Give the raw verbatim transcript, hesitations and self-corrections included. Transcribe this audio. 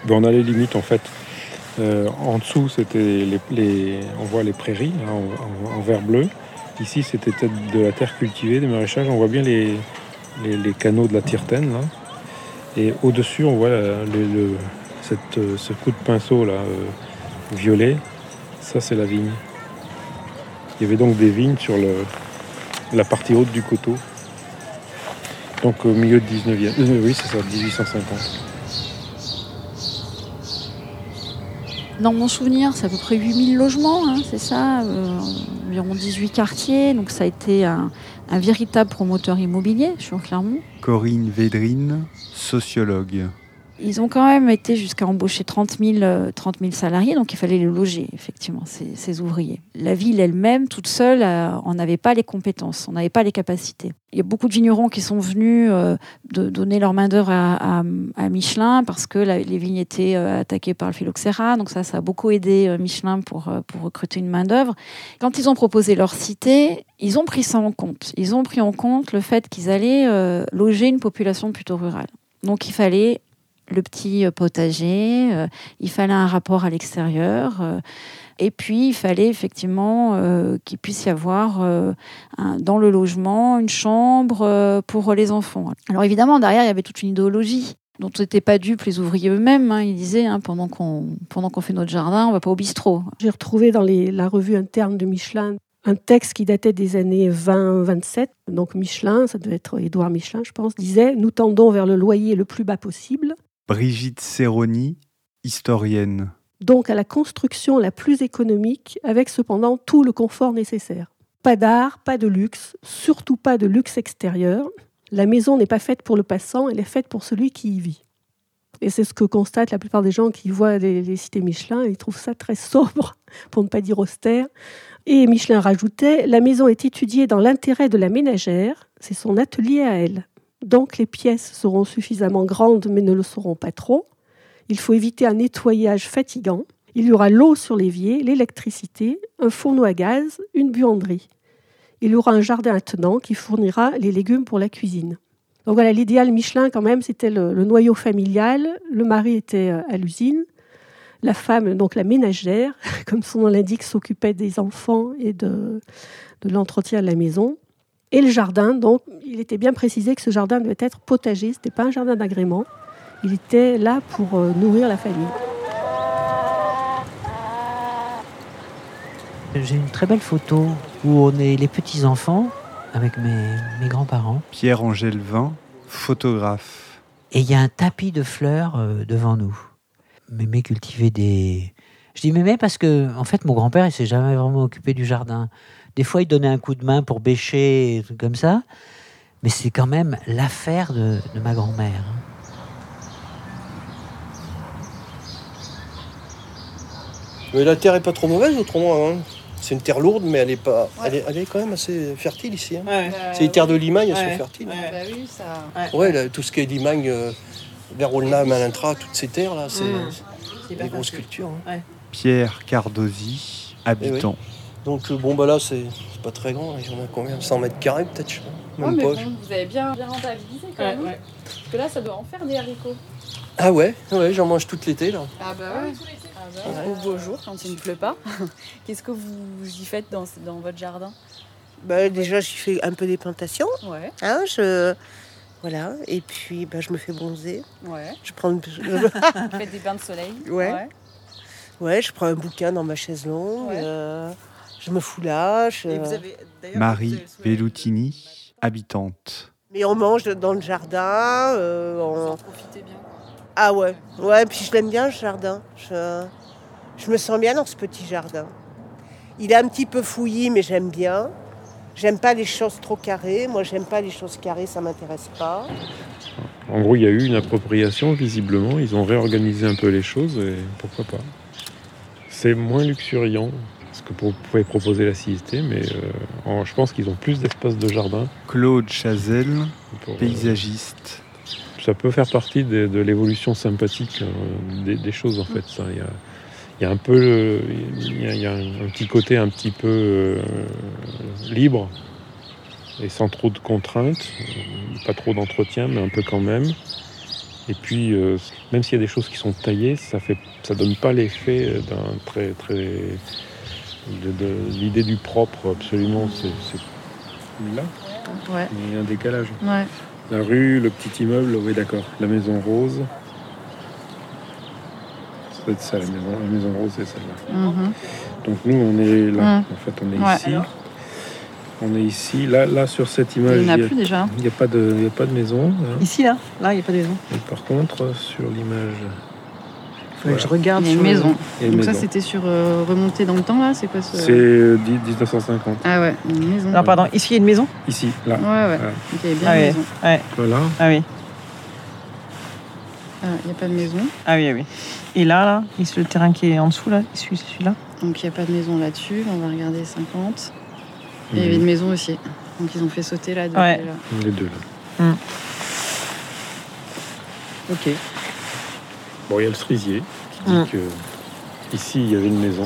Ben, on a les limites en fait. Euh, en dessous, c'était les, les, on voit les prairies hein, en, en, en vert bleu. Ici, c'était peut-être de la terre cultivée, des maraîchages. On voit bien les, les, les canaux de la Tirtaine là. Et au-dessus, on voit la, le, le, cette, euh, ce coup de pinceau là, euh, violet. Ça, c'est la vigne. Il y avait donc des vignes sur le, la partie haute du coteau. Donc au milieu du dix-neuvième. Euh, oui, c'est ça, dix-huit cent cinquante. Dans mon souvenir, c'est à peu près huit mille logements, hein, c'est ça, euh, environ dix-huit quartiers. Donc ça a été un, un véritable promoteur immobilier sur Clermont. Corinne Védrine, sociologue. Ils ont quand même été jusqu'à embaucher trente mille salariés, donc il fallait les loger, effectivement, ces, ces ouvriers. La ville elle-même, toute seule, euh, on n'avait pas les compétences, on n'avait pas les capacités. Il y a beaucoup de vignerons qui sont venus euh, de donner leur main-d'œuvre à, à, à Michelin parce que la, les vignes étaient euh, attaquées par le phylloxéra, donc ça, ça a beaucoup aidé euh, Michelin pour, euh, pour recruter une main-d'œuvre. Quand ils ont proposé leur cité, ils ont pris ça en compte. Ils ont pris en compte le fait qu'ils allaient euh, loger une population plutôt rurale. Donc il fallait le petit potager, euh, il fallait un rapport à l'extérieur, euh, et puis il fallait effectivement euh, qu'il puisse y avoir euh, un, dans le logement une chambre euh, pour les enfants. Alors évidemment, derrière, il y avait toute une idéologie dont n'étaient pas dupes les ouvriers eux-mêmes. Hein. Ils disaient, hein, pendant qu'on, pendant qu'on fait notre jardin, on ne va pas au bistrot. J'ai retrouvé dans les, la revue interne de Michelin un texte qui datait des années vingt vingt-sept. Donc Michelin, ça devait être Édouard Michelin, je pense, disait « Nous tendons vers le loyer le plus bas possible ». Brigitte Serroni, historienne. Donc à la construction la plus économique, avec cependant tout le confort nécessaire. Pas d'art, pas de luxe, surtout pas de luxe extérieur. La maison n'est pas faite pour le passant, elle est faite pour celui qui y vit. Et c'est ce que constatent la plupart des gens qui voient les, les cités Michelin. Ils trouvent ça très sobre, pour ne pas dire austère. Et Michelin rajoutait « La maison est étudiée dans l'intérêt de la ménagère, c'est son atelier à elle. Donc les pièces seront suffisamment grandes, mais ne le seront pas trop. Il faut éviter un nettoyage fatigant. Il y aura l'eau sur l'évier, l'électricité, un fourneau à gaz, une buanderie. Il y aura un jardin attenant qui fournira les légumes pour la cuisine. » Donc voilà, l'idéal Michelin quand même, c'était le, le noyau familial. Le mari était à l'usine. La femme, donc la ménagère, comme son nom l'indique, s'occupait des enfants et de, de l'entretien de la maison. Et le jardin, donc, il était bien précisé que ce jardin devait être potager, ce n'était pas un jardin d'agrément. Il était là pour euh, nourrir la famille. J'ai une très belle photo où on est les petits-enfants avec mes, mes grands-parents. Pierre-Angèle Vin, photographe. Et il y a un tapis de fleurs euh, devant nous. Mémé cultivait des... Je dis mémé parce que, en fait, mon grand-père, il ne s'est jamais vraiment occupé du jardin. Des fois, il donnait un coup de main pour bêcher, et tout comme ça. Mais c'est quand même l'affaire de, de ma grand-mère. Mais la terre est pas trop mauvaise, autrement. Hein. C'est une terre lourde, mais elle est, pas, ouais. elle est, elle est quand même assez fertile ici. Hein. Ouais. C'est les terres de Limagne, elles ouais. sont fertiles. Ouais, bah oui, ça... ouais. ouais là, tout ce qui est Limagne, euh, vers Aulnat, Malintra, toutes ces terres-là, c'est, mmh. c'est des grosses cultures. Hein. Ouais. Pierre Cardosi, habitant. Oui. Donc, euh, bon, bah là, c'est, c'est pas très grand. Il y en a combien cent mètres carrés, peut-être, je sais pas. Même ouais, mais bon, vous avez bien, bien rentabilisé quand ouais, même. Ouais. Parce que là, ça doit en faire des haricots. Ah ouais, ouais, j'en mange tout l'été, là. Ah bah ouais. Ah bah, ouais. Au beau jour, quand il ne pleut pas. Qu'est-ce que vous y faites dans, dans votre jardin? Bah, déjà, j'y fais un peu des plantations. Ouais. Hein, je... Voilà. Et puis, bah, je me fais bronzer. Ouais. Je prends... Vous faites des bains de soleil. Ouais. Ouais, ouais je prends un bouquin dans ma chaise longue. Ouais. Euh, je me foulage. Euh... Vous avez, Marie Velloutini, habitante. Mais on mange dans le jardin. Euh, on... Vous en profitez bien. Ah ouais, ouais, puis je l'aime bien, ce jardin. Je, je me sens bien dans ce petit jardin. Il est un petit peu fouillis, mais j'aime bien. J'aime pas les choses trop carrées. Moi, j'aime pas les choses carrées, ça m'intéresse pas. En gros, il y a eu une appropriation, visiblement. Ils ont réorganisé un peu les choses, et pourquoi pas. C'est moins luxuriant, ce que vous pouvez proposer la cité, mais euh, je pense qu'ils ont plus d'espace de jardin. Claude Chazelle, pour, paysagiste. Euh, Ça peut faire partie de, de l'évolution sympathique euh, des, des choses, en fait. Ça. Il y a, il y a un peu, euh, il y a, il y a un, un petit côté un petit peu euh, libre et sans trop de contraintes, pas trop d'entretien, mais un peu quand même. Et puis, euh, même s'il y a des choses qui sont taillées, ça fait, ça donne pas l'effet d'un très, très, de, de l'idée du propre. Absolument, c'est, c'est là. Ouais. Il y a un décalage. Ouais. La rue, le petit immeuble, oui, d'accord. La maison rose. Ça doit être ça, la maison, la maison rose, c'est celle-là. Mm-hmm. Donc nous, on est là. Mm. En fait, on est Ouais. ici. On est ici. Là, là sur cette image, Il n'y en a il y a- plus déjà. il n'y a pas de, il y a pas de maison. Hein. Ici, là Là, il n'y a pas de maison. Et par contre, sur l'image, Il faut que je regarde. Il y a une sur le- maison. il y a une Donc ça, maison. c'était sur euh, remonté dans le temps, là. C'est quoi ce... C'est euh, dix- dix-neuf cent cinquante. Ah ouais, une maison. Alors, pardon, ici, il y a une maison Ici, là. Ouais, ouais. Voilà. Donc il y avait bien Ah une oui. maison. Ouais. Voilà. Ah oui. Ah, il n'y a pas de maison. Ah oui, ah oui. Et là, là, ici, le terrain qui est en dessous, là, celui- celui-là. Donc il n'y a pas de maison là-dessus. On va regarder cinquante. Et il y Mhm. avait une maison aussi. Donc ils ont fait sauter là. deux, Ouais. là. Les deux, là. Ok. Bon, il y a le cerisier qui dit Mm. que ici, il y avait une maison.